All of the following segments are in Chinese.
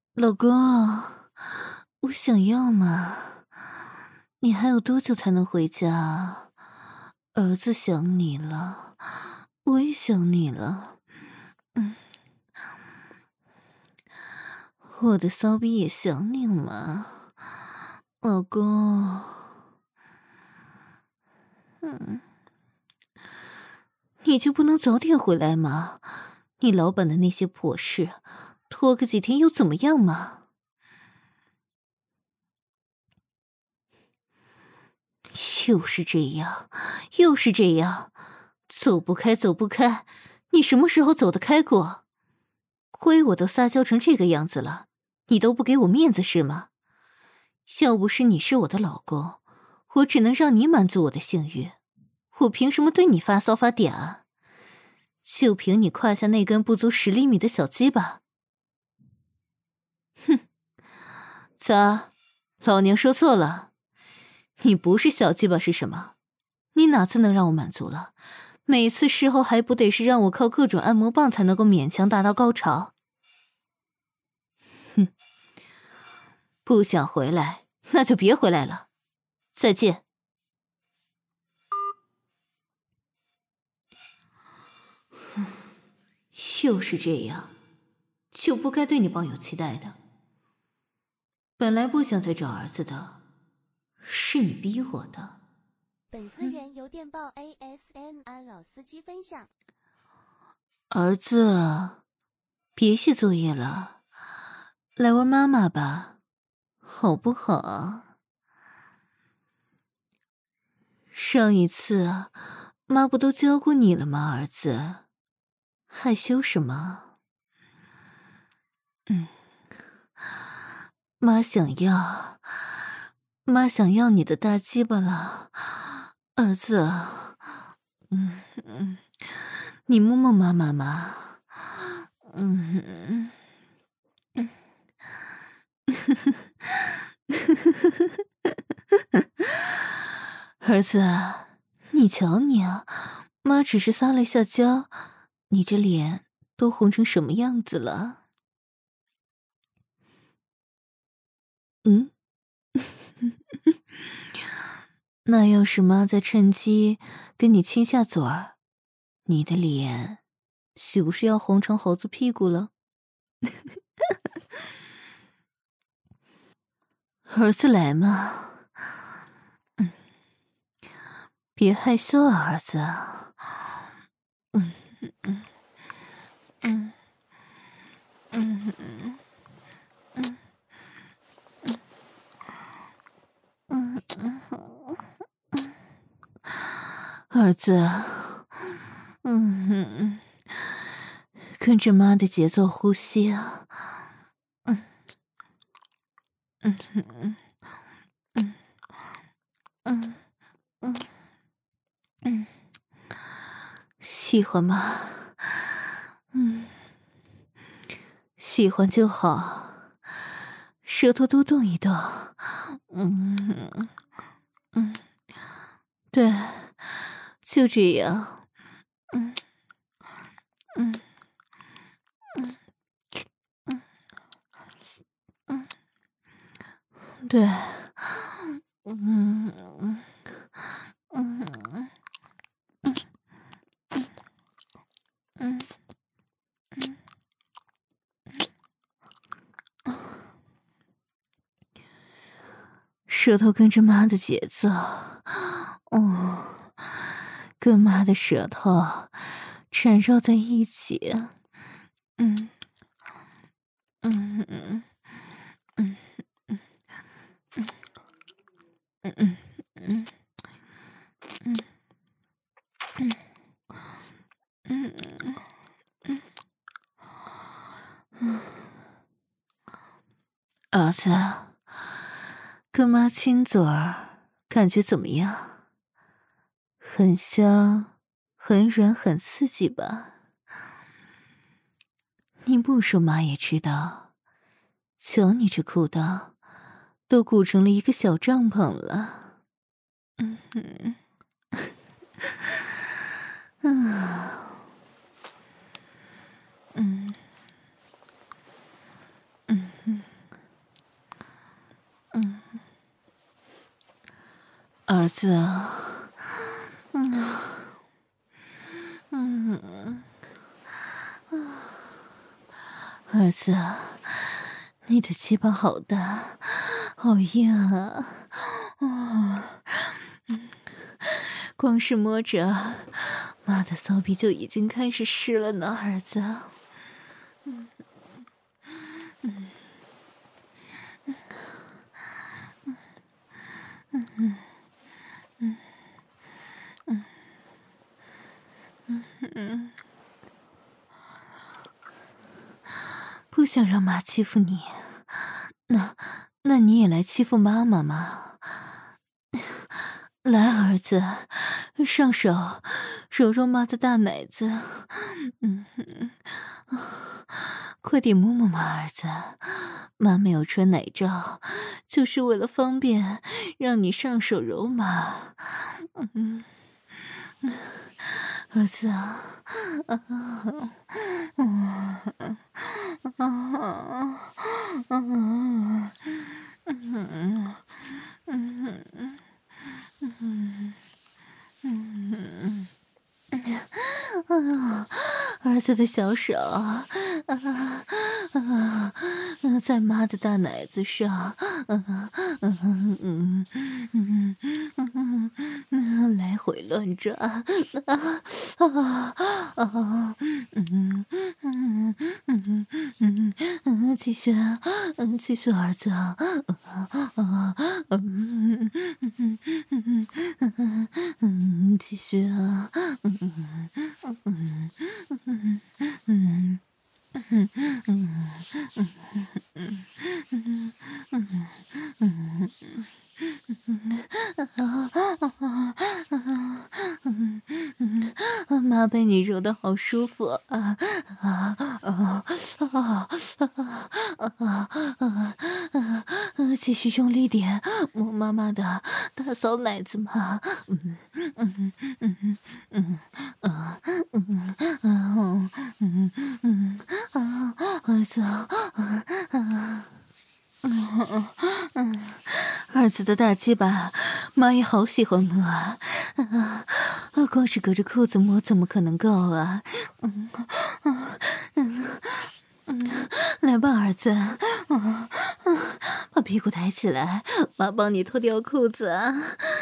老公，我想要嘛。你还有多久才能回家？儿子想你了，我也想你了。我的骚逼也想你了嘛，老公。你就不能早点回来吗？你老板的那些破事，拖个几天又怎么样嘛？又是这样，又是这样，走不开，走不开。你什么时候走得开过？亏我都撒娇成这个样子了，你都不给我面子是吗？要不是你是我的老公，我只能让你满足我的性欲，我凭什么对你发骚发嗲啊？就凭你胯下那根不足10厘米的小鸡巴？哼，咋，老娘说错了？你不是小鸡巴是什么？你哪次能让我满足了？每次事后还不得是让我靠各种按摩棒才能够勉强达到高潮？哼，不想回来，那就别回来了。再见。又是这样，就不该对你抱有期待的。本来不想再找儿子的，是你逼我的。 本资源由电报 ASMR 老司机分享。 儿子，别写作业了，来玩妈妈吧，好不好？上一次妈不都教过你了吗，儿子？害羞什么？妈想要，妈想要你的大鸡巴了，儿子。你摸摸妈妈嘛。儿子，你瞧你啊，妈只是撒了一下娇，你这脸都红成什么样子了？嗯？那要是妈再趁机跟你亲下嘴儿，你的脸岂不是要红成猴子屁股了？儿子来嘛，别害羞啊，儿子。儿子，跟着妈的节奏呼吸啊。喜欢吗？喜欢就好，舌头多动一动。对，就这样。对，舌头跟着妈的节奏。跟妈的舌头缠绕在一起。儿子，跟妈亲嘴儿，感觉怎么样？很香，很软，很刺激吧？你不说妈也知道，瞧你这裤裆，都鼓成了一个小帐篷了。 儿子，儿子，你的鸡巴好大，好硬啊！光是摸着，妈的骚逼就已经开始湿了呢，儿子。不想让妈欺负你，那你也来欺负妈妈嘛？来，儿子，上手揉揉妈的大奶子，快点摸摸妈，儿子。妈没有穿奶罩，就是为了方便让你上手揉妈。儿子啊，儿子的小手在妈的大奶子上，来回乱抓，继续，继续，儿子，继续啊，妈被你揉得好舒服啊！继续用力点，摸妈妈的大骚奶子嘛！儿子，儿子的大鸡巴，妈也好喜欢摸啊！光是隔着裤子摸怎么可能够啊？来吧，儿子，把屁股抬起来，妈帮你脱掉裤子啊！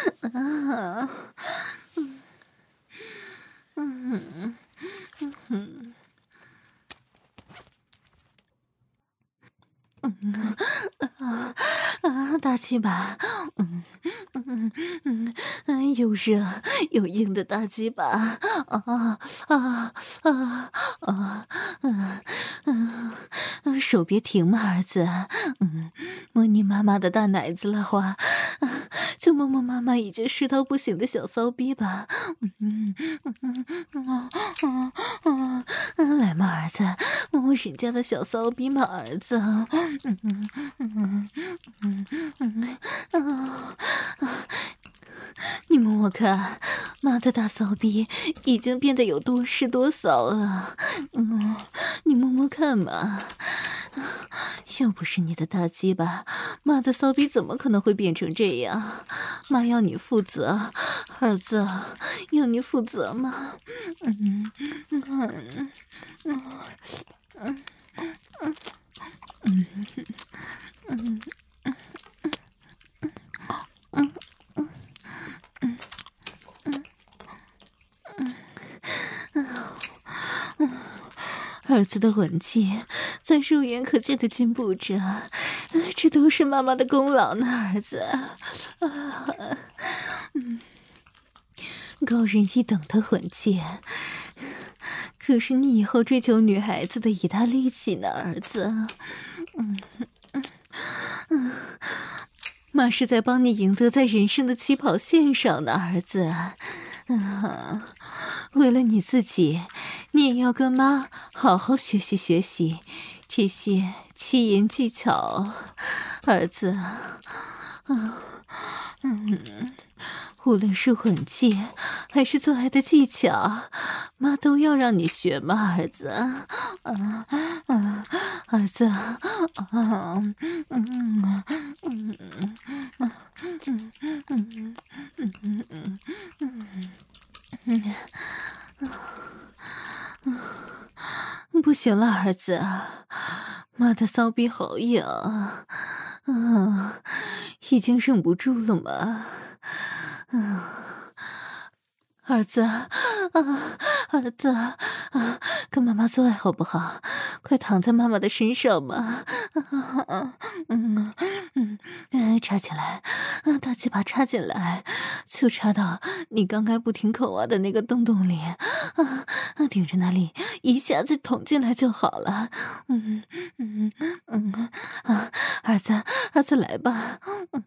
大鸡巴，又热又硬的大鸡巴，手别停嘛，儿子，摸你妈妈的大奶子了话，就摸摸妈妈已经湿到不行的小骚逼吧，来嘛，儿子，摸摸人家的小骚逼嘛，儿子，你摸摸看，妈的大骚逼已经变得有多湿多骚了，你摸摸看嘛。要不是你的大鸡巴，妈的骚逼怎么可能会变成这样？妈要你负责，儿子，要你负责嘛。儿子的吻技在肉眼可见的进步着，这都是妈妈的功劳呢，儿子。高人一等的吻技，可是你以后追求女孩子的一大利器呢，儿子。妈是在帮你赢得在人生的起跑线上呢，儿子。为了你自己，你也要跟妈好好学习学习这些七言技巧，儿子。 无论是吻技还是做爱的技巧，妈都要让你学嘛，儿子。儿子，不行了，儿子，妈的骚逼好痒，已经忍不住了嘛。儿子，儿子，跟妈妈做爱好不好？快躺在妈妈的身上嘛！插进来，大鸡巴插进来，就插到你刚刚不停口挖的那个洞洞里，顶着那里一下子捅进来就好了。儿子，儿子来吧。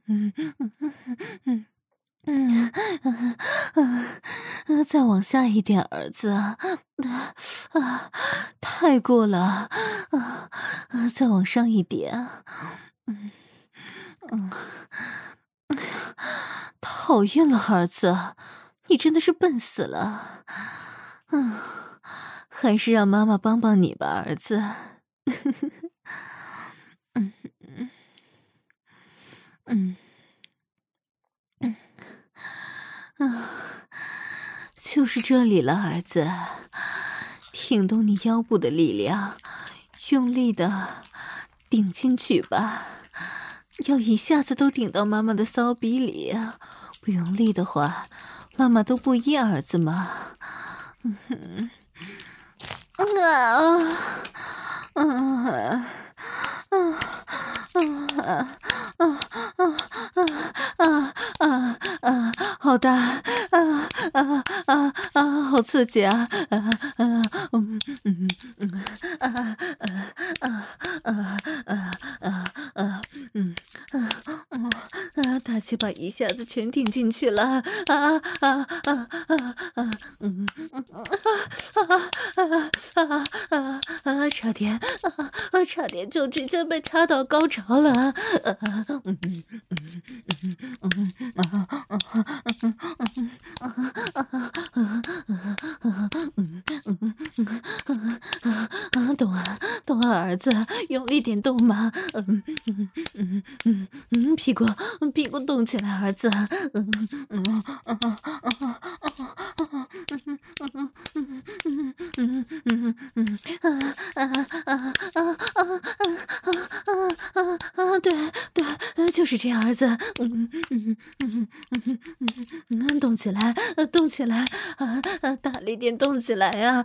再往下一点，儿子，太过了，再往上一点，讨厌了，儿子，你真的是笨死了，还是让妈妈帮帮你吧，儿子。就是这里了，儿子，挺动你腰部的力量，用力的顶进去吧，要一下子都顶到妈妈的骚逼里，不用力的话，妈妈都不依儿子嘛。好大，好刺激啊！大鸡巴一下子全顶进去了，差点就直接被插到高潮了。动啊，儿子，用力点动嘛。屁股动起来，儿子。对，就是这样，儿子。动起来，动起来，大力点动起来呀！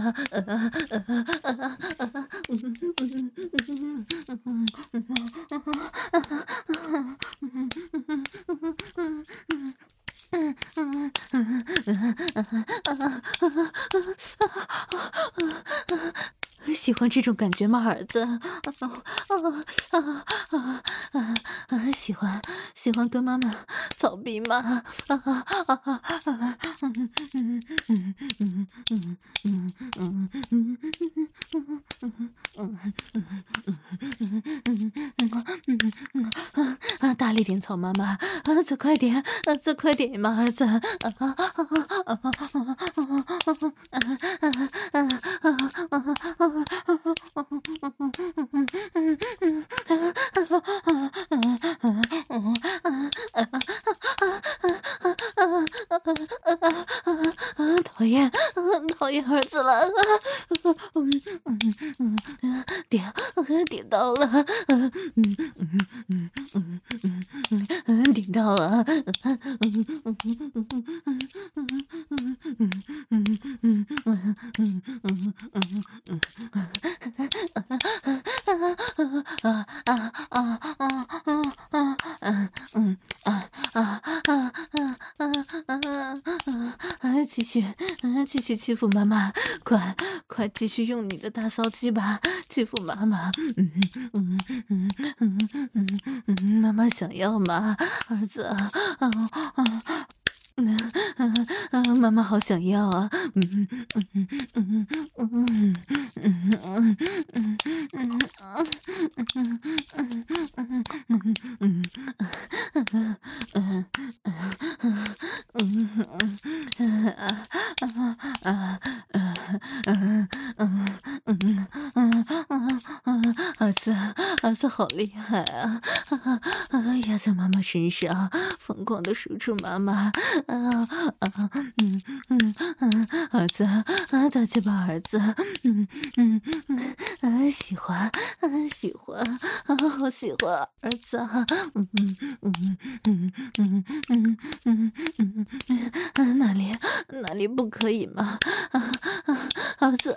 喜欢这种感觉吗，儿子？喜欢跟妈妈操逼吗？大力点操妈妈，再快点，再快点嘛，儿子。讨厌儿子了，点到了，顶到了，继续欺负妈妈，快继续用你的大骚鸡吧，欺负妈妈。妈妈想要嘛，儿子。妈妈好想要啊！ 儿子好厉害啊！压在妈妈身上，疯狂的输出妈妈。儿子，大鸡巴儿子，喜欢，喜欢，好喜欢儿子啊！哪里不可以吗？儿子，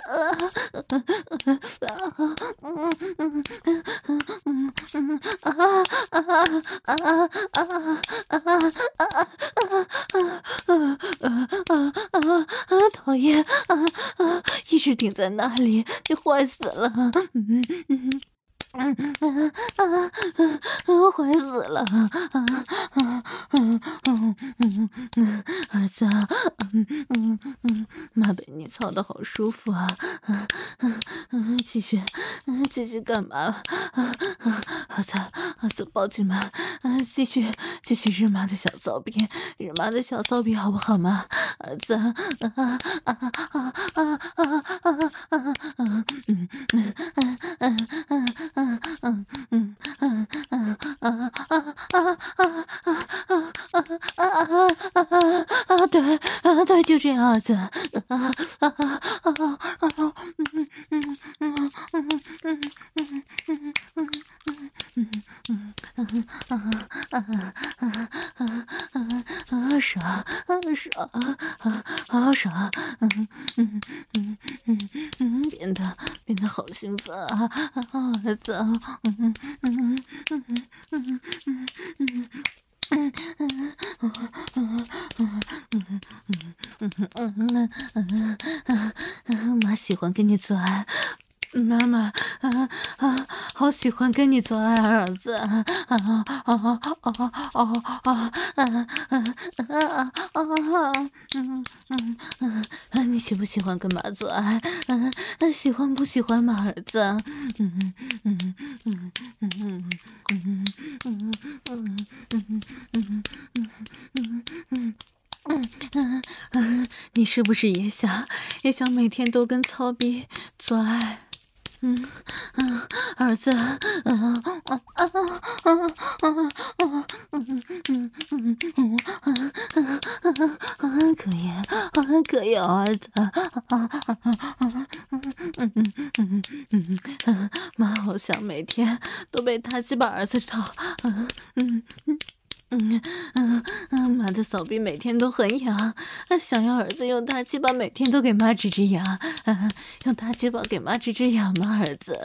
讨厌，一直顶在那里，你坏死了！坏死了！儿子，妈被你操得好舒服啊！继续干嘛？儿子抱紧妈，继续日妈的小骚逼，日妈的小骚逼好不好嘛？儿子，对，就这样子。爽，好爽，变得好兴奋啊，儿子，妈喜欢跟你做爱。妈妈，好喜欢跟你做爱，儿子。你喜不喜欢跟妈做爱？喜欢不喜欢嘛，儿子？你是不是也想每天都跟操逼做爱？儿子，可以，儿子，妈好想每天都被大鸡巴儿子操，妈的骚逼每天都很痒，想要儿子用大鸡巴每天都给妈治痒，用大鸡巴给妈治痒吗？儿子，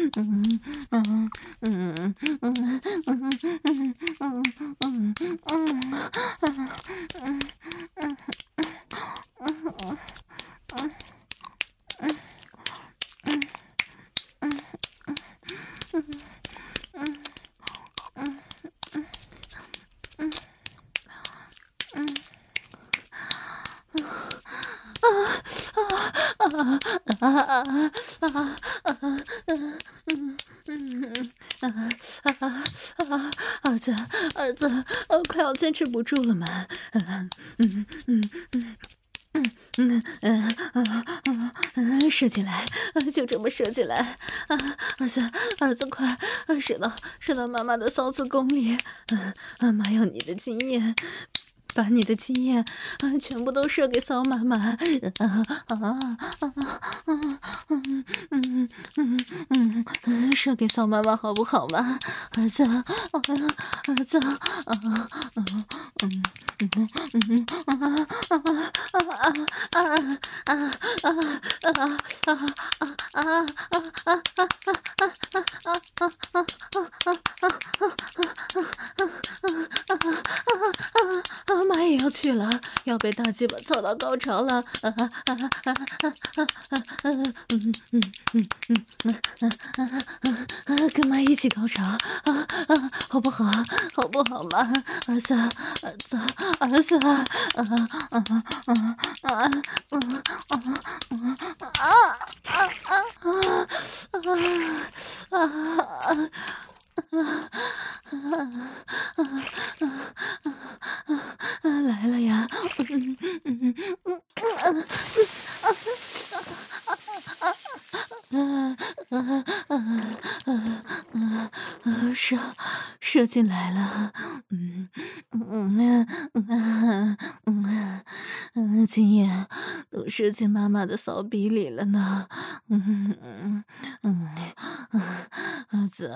儿子，快要坚持不住了嘛！射进来，就这么射进来！儿子快，射到妈妈的骚子宫里！妈要你的经验。把你的经验全部都射给骚妈妈，射给骚妈妈好不好嘛，儿子，儿子，妈也要去了，要被大鸡巴操到高潮了，跟妈一起高潮，好不好？好不好嘛，儿子，儿子，儿子，来了呀！ 射进来了，今夜都射进妈妈的骚逼里了呢，儿子，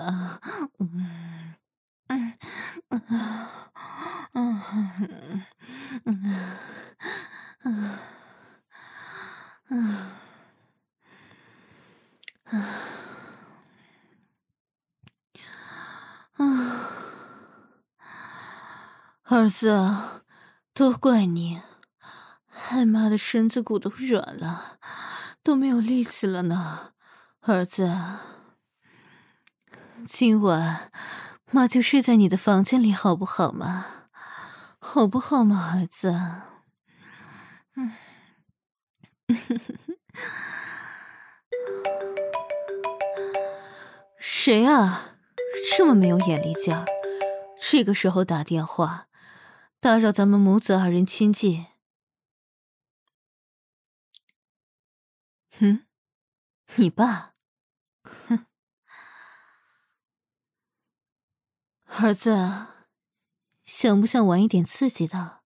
儿子，都怪你，害妈的身子骨都软了，都没有力气了呢。儿子，今晚妈就睡在你的房间里，好不好嘛？好不好嘛，儿子？谁啊？这么没有眼力劲儿，这个时候打电话，打扰咱们母子二人亲近。你爸？哼，儿子，想不想玩一点刺激的？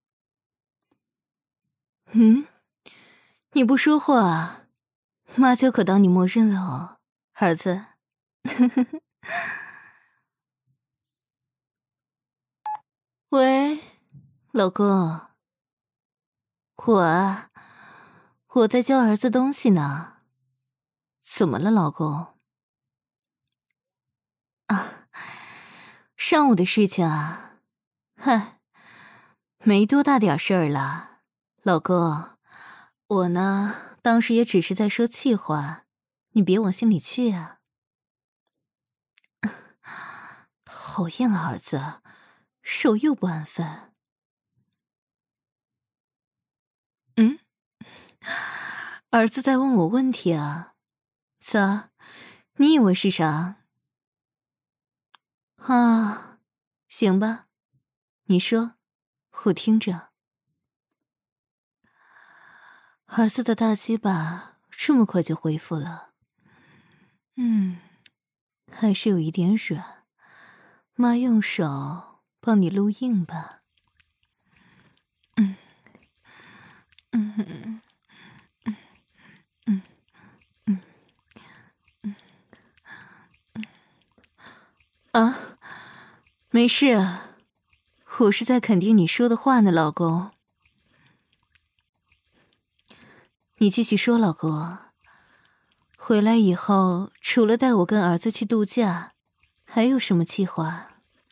你不说话，妈就可当你默认了哦，儿子。喂，老公，我在教儿子东西呢。怎么了，老公？啊，上午的事情啊，嗨，没多大点事儿了，老公。我呢，当时也只是在说气话，你别往心里去啊。讨厌了，儿子，手又不安分。儿子在问我问题啊？咋？你以为是啥？啊，行吧，你说，我听着。儿子的大鸡巴这么快就恢复了，还是有一点软，妈用手帮你撸硬吧。啊，没事啊，我是在肯定你说的话呢，老公。你继续说，老公。回来以后，除了带我跟儿子去度假，还有什么计划？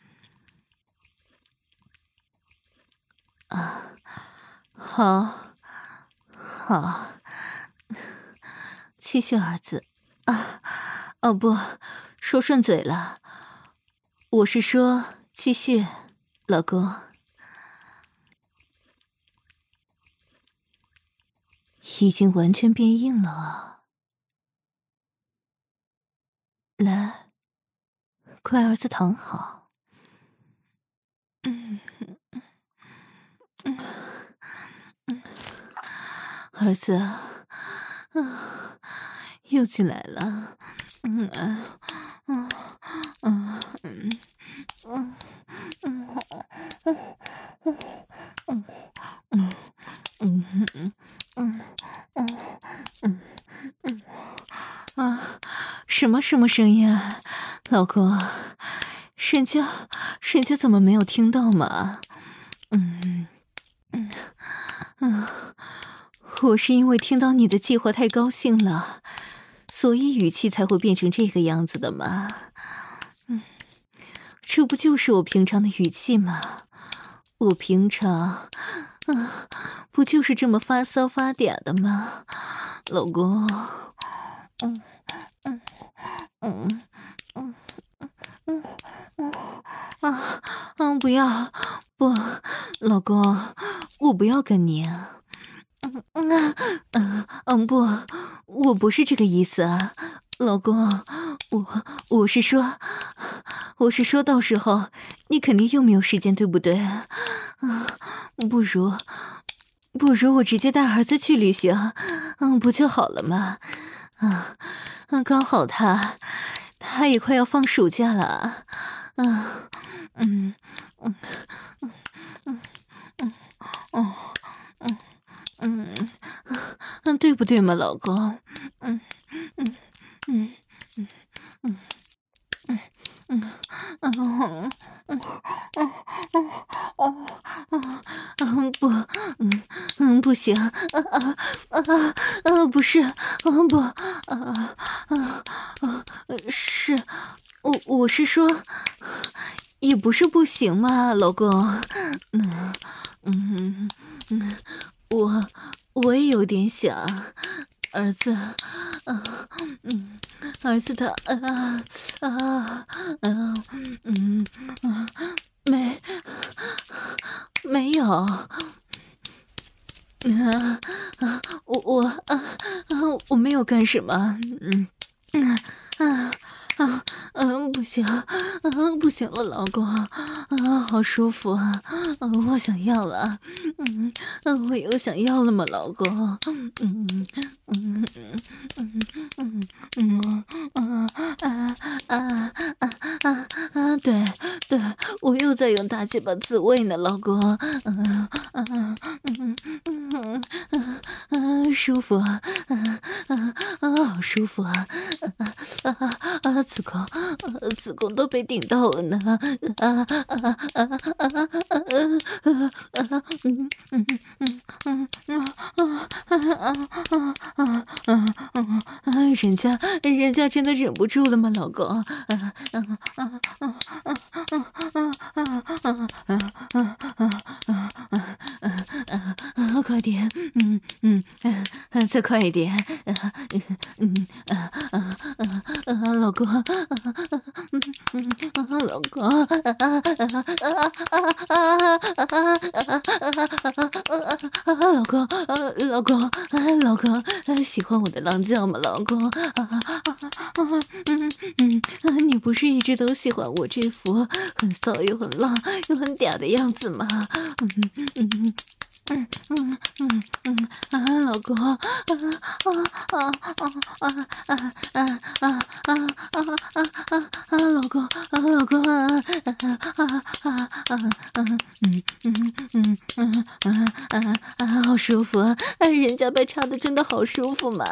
啊，好，好，继续，儿子。啊，哦不，说顺嘴了。我是说继续，老公。已经完全变硬了啊！来，快儿子躺好。儿子，又进来了。什么声音啊，老公？人家怎么没有听到嘛？我是因为听到你的计划太高兴了，所以语气才会变成这个样子的嘛。这不就是我平常的语气吗？我平常，不就是这么发骚发嗲的吗？老公，不要，不，老公，我不要跟你。不，我不是这个意思啊，老公，我是说到时候你肯定又没有时间，对不对？ 不如我直接带儿子去旅行，不就好了吗？刚好他也快要放暑假了，对不对嘛，老公？不行，不是，不，是，我是说，也不是不行嘛，老公，我也有点想，儿子，儿子他，没有。我没有干什么，不行，不行了，老公，好舒服啊，我想要了，我又想要了嘛，老公，对，我又在用大鸡巴自慰呢，老公，舒服，好舒服啊，子宫都被顶到了呢，人家真的忍不住了吗，老公？快点，再快一点，老公，老公，老公，喜欢我的狼叫吗，老公？你不是一直都喜欢我这副很骚又很浪又很嗲的样子吗？老公，老公，好舒服，人家被插的真的好舒服嘛，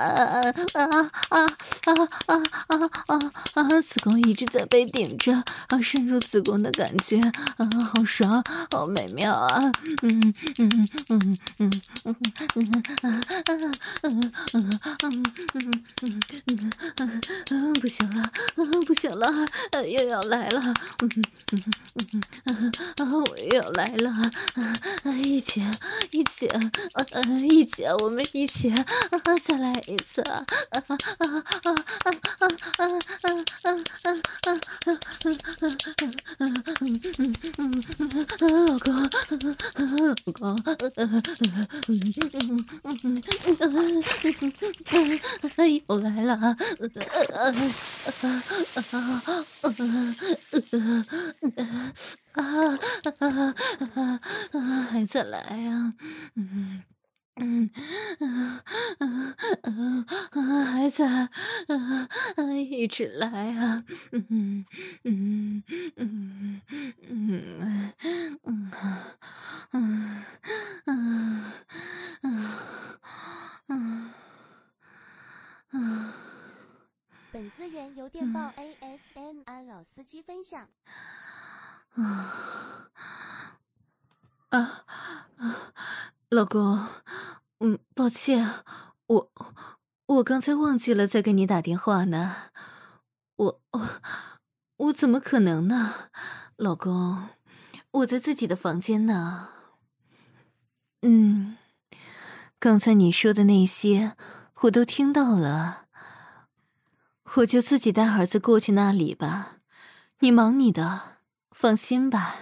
子宫一直在被顶着，深入子宫的感觉，好爽，好美妙啊，不行了，不行了，又要来了，我又要来了，一起，我们一起，再来一次，老公，又来了，还在来呀，还在，一直来啊， 本资源由电报 ASMR 老司机分享。 老公，抱歉，我刚才忘记了再给你打电话呢，我怎么可能呢？老公，我在自己的房间呢。刚才你说的那些我都听到了，我就自己带儿子过去那里吧，你忙你的，放心吧。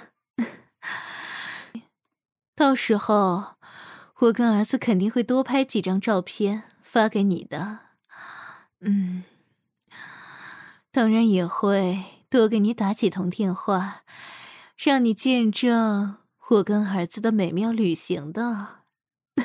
到时候我跟儿子肯定会多拍几张照片发给你的，当然也会多给你打几通电话，让你见证我跟儿子的美妙旅行的。